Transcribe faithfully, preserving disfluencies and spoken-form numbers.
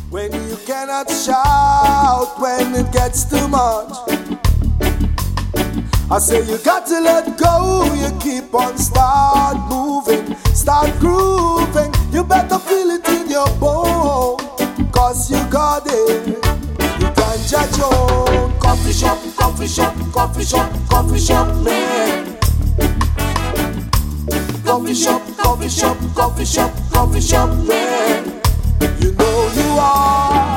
When you cannot shout when it gets too much, I say you got to let go. You keep on start moving, start grooving. You better feel it in your bone, cause you got it. You can't judge your own. Coffee shop, coffee shop, coffee shop, coffee shop, man. Coffee shop, coffee shop, coffee shop, coffee shop, man. You know you are